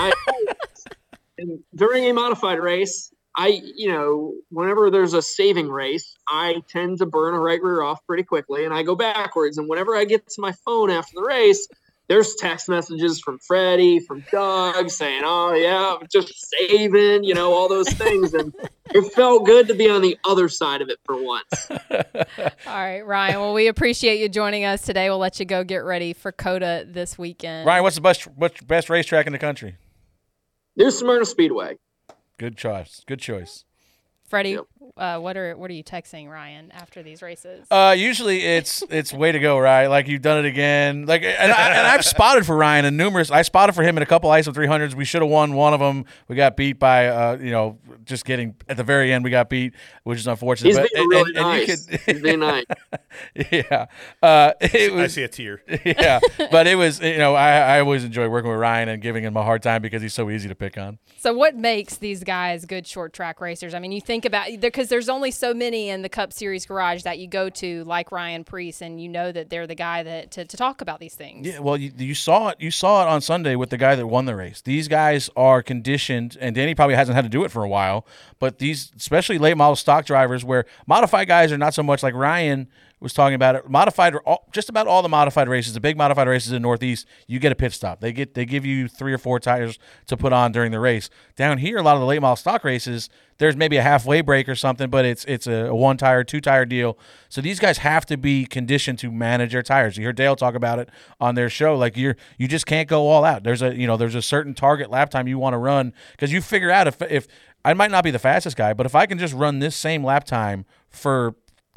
[SPEAKER 15] and during a modified race, whenever there's a saving race, I tend to burn a right rear off pretty quickly and I go backwards. And whenever I get to my phone after the race, there's text messages from Freddie, from Doug saying, oh yeah, I'm just saving, all those things. And it felt good to be on the other side of it for once.
[SPEAKER 7] All right, Ryan. Well, we appreciate you joining us today. We'll let you go get ready for COTA this weekend.
[SPEAKER 10] Ryan, what's the best racetrack in the country?
[SPEAKER 15] New Smyrna Speedway.
[SPEAKER 10] Good choice. Good choice.
[SPEAKER 7] Freddie, what are you texting Ryan after these races?
[SPEAKER 10] Usually it's way to go, right? Like you've done it again. Like and I've spotted for Ryan in numerous. I spotted for him in a couple ISO 300s. We should have won one of them. We got beat by just getting at the very end. We got beat, which is unfortunate.
[SPEAKER 15] He's being really nice. He's being nice.
[SPEAKER 10] Yeah.
[SPEAKER 9] I see a tear.
[SPEAKER 10] Yeah, but it was I always enjoy working with Ryan and giving him a hard time because he's so easy to pick on.
[SPEAKER 7] So what makes these guys good short track racers? I mean, you think about because there's only so many in the Cup Series garage that you go to, like Ryan Preece, and you know that they're the guy that to talk about these things.
[SPEAKER 10] Yeah, well, you saw it. You saw it on Sunday with the guy that won the race. These guys are conditioned, and Danny probably hasn't had to do it for a while. But these, especially late model stock drivers, where modified guys are not so much like Ryan was talking about it. Modified, just about all the modified races, the big modified races in Northeast, you get a pit stop. They give you 3 or 4 tires to put on during the race. Down here, a lot of the late model stock races, there's maybe a halfway break or something, but it's a 1 tire, 2 tire deal. So these guys have to be conditioned to manage their tires. You hear Dale talk about it on their show. Like you just can't go all out. There's a certain target lap time you want to run because you figure out if I might not be the fastest guy, but if I can just run this same lap time for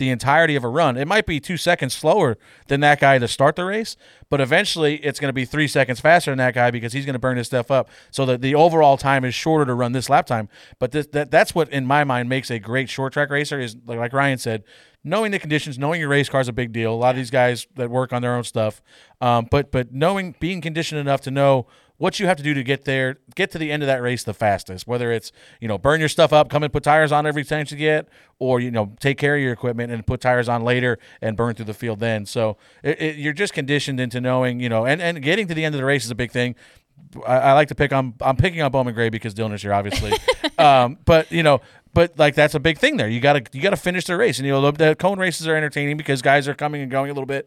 [SPEAKER 10] the entirety of a run. It might be 2 seconds slower than that guy to start the race, but eventually it's going to be 3 seconds faster than that guy because he's going to burn his stuff up. So that the overall time is shorter to run this lap time. But that's what, in my mind, makes a great short track racer is, like Ryan said, knowing the conditions, knowing your race car is a big deal. A lot of these guys that work on their own stuff, but being conditioned enough to know what you have to do to get to the end of that race the fastest, whether it's, burn your stuff up, come and put tires on every chance you get, or, take care of your equipment and put tires on later and burn through the field then. So you're just conditioned into knowing, and getting to the end of the race is a big thing. I like to I'm picking on Bowman Gray because Dylan's here, obviously. But like that's a big thing there. You gotta finish the race, and the cone races are entertaining because guys are coming and going a little bit.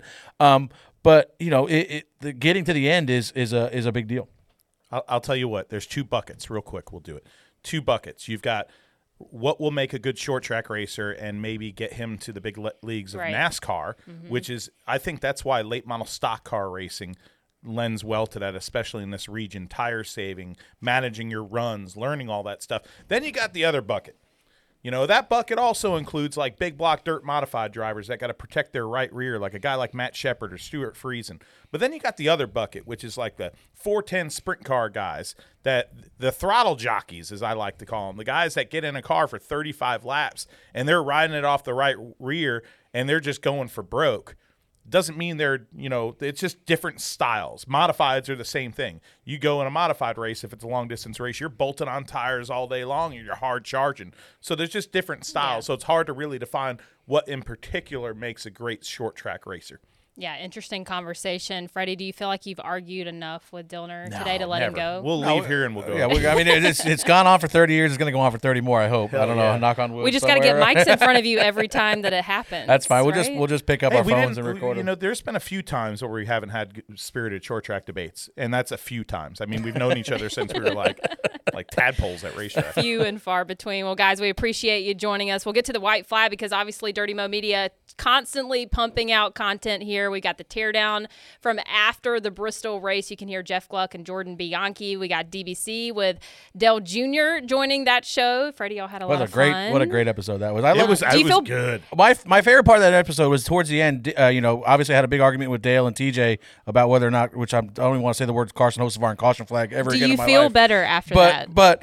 [SPEAKER 10] But getting to the end is a big deal.
[SPEAKER 9] I'll tell you what. There's 2 buckets, real quick. We'll do it. 2 buckets. You've got what will make a good short track racer and maybe get him to the big leagues of NASCAR, which is I think that's why late model stock car racing lends well to that, especially in this region. Tire saving, managing your runs, learning all that stuff. Then you got the other bucket. That bucket also includes like big block dirt modified drivers that got to protect their right rear, like a guy like Matt Shepard or Stuart Friesen. But then you got the other bucket, which is like the 410 sprint car guys, that the throttle jockeys, as I like to call them, the guys that get in a car for 35 laps and they're riding it off the right rear and they're just going for broke. Doesn't mean they're, it's just different styles. Modifieds are the same thing. You go in a modified race, if it's a long-distance race, you're bolting on tires all day long and you're hard charging. So there's just different styles. Yeah. So it's hard to really define what in particular makes a great short-track racer.
[SPEAKER 7] Yeah, interesting conversation. Freddie, do you feel like you've argued enough with Dillner today to let him go?
[SPEAKER 9] We'll leave here and we'll go.
[SPEAKER 10] Yeah, it's gone on for 30 years. It's going to go on for 30 more, I hope. I don't know. Knock on wood.
[SPEAKER 7] We just got to get mics in front of you every time that it happens.
[SPEAKER 10] That's fine.
[SPEAKER 7] Right?
[SPEAKER 10] We'll just pick up our phones and record them.
[SPEAKER 9] There's been a few times where we haven't had spirited short track debates, and that's a few times. I mean, we've known each other since we were like tadpoles at racetrack.
[SPEAKER 7] Few and far between. Well, guys, we appreciate you joining us. We'll get to the white flag because obviously Dirty Mo Media constantly pumping out content here. We got the teardown from after the Bristol race. You can hear Jeff Gluck and Jordan Bianchi. We got DBC with Dale Jr. joining that show. Freddie, y'all had a lot of fun.
[SPEAKER 10] What a great episode that was.
[SPEAKER 9] It was good.
[SPEAKER 10] My favorite part of that episode was towards the end. Obviously I had a big argument with Dale and TJ about whether or not, which I don't even want to say the words Carson Hocevar and caution flag ever again in my life.
[SPEAKER 7] Do you feel better after that?
[SPEAKER 10] But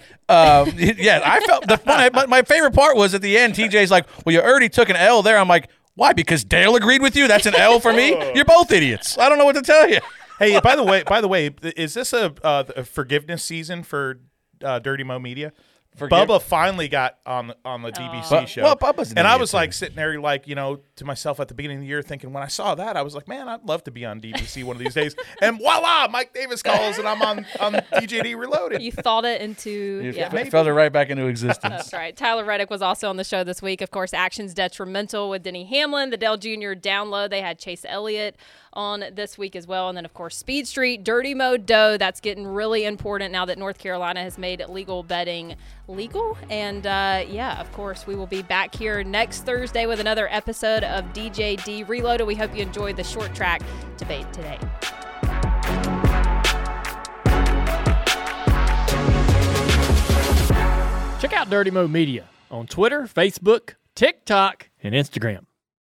[SPEAKER 10] yeah, I felt my favorite part was at the end. TJ's like, well, you already took an L there. I'm like, why? Because Dale agreed with you? That's an L for me? You're both idiots. I don't know what to tell you.
[SPEAKER 9] Hey, by the way, is this a forgiveness season for Dirty Mo Media? Bubba finally got on the DBC show.
[SPEAKER 10] Well, Bubba's an
[SPEAKER 9] and I
[SPEAKER 10] idiot
[SPEAKER 9] was
[SPEAKER 10] too.
[SPEAKER 9] like sitting there like, to myself at the beginning of the year thinking when I saw that, I was like, man, I'd love to be on DBC one of these days. And voila, Mike Davis calls and I'm on DJD Reloaded.
[SPEAKER 7] You thought it into
[SPEAKER 10] fell it right back into existence.
[SPEAKER 7] That's right. Tyler Reddick was also on the show this week. Of course, Actions Detrimental with Denny Hamlin, the Dale Jr. Download. They had Chase Elliott on this week as well. And then, of course, Speed Street, Dirty Mo Doe. That's getting really important now that North Carolina has made legal betting legal. And, of course, we will be back here next Thursday with another episode of DJD Reloaded. We hope you enjoyed the short track debate today.
[SPEAKER 8] Check out Dirty Mo Media on Twitter, Facebook, TikTok, and Instagram.